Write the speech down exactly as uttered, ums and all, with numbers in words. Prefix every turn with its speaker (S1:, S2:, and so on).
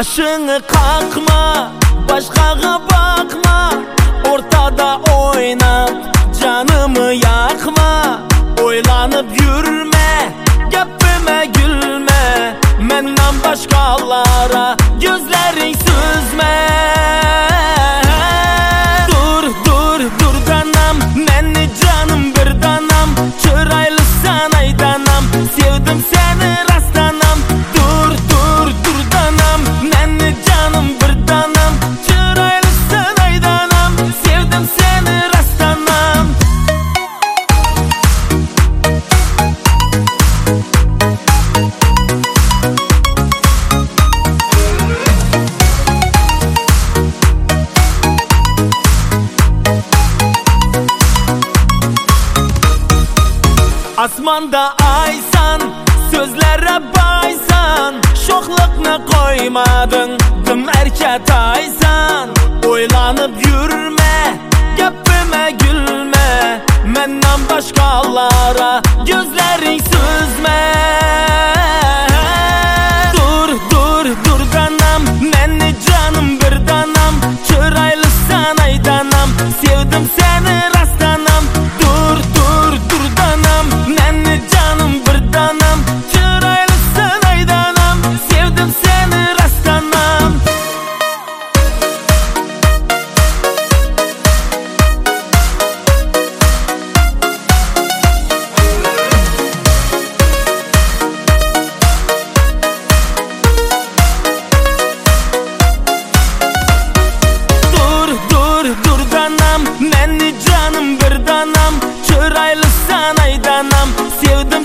S1: Başını kalkma, başkaga bakma, ortada oynap canımı yakma. Oylanıp yürüme, gapime gülme, menden başkalara gözlerin süzme. Dur dur dur danam, meni canım bir danam, çıraylı sanay danam, sevdim seni rastanam. Dur dur dur danam, meni canım bir danam, çıraylı sanay danam, sevdim seni rastanam. Asmanda aysan, sözlere baysan, şoklukna koymadın, dım erket aysan. Oylanıp yürüme, gapime gülme, menden başkalara gözlerin süzme. Dur dur dur danam, meni canım bir danam, çıraylı sanay danam, sevdim seni rastanam. Dur dur dur danam, meni canım bir danam, çıraylı sanay danam, sevdim seni rastanam. Dur dur dur danam, meni canım bir danam, çıraylı sanay danam, sevdim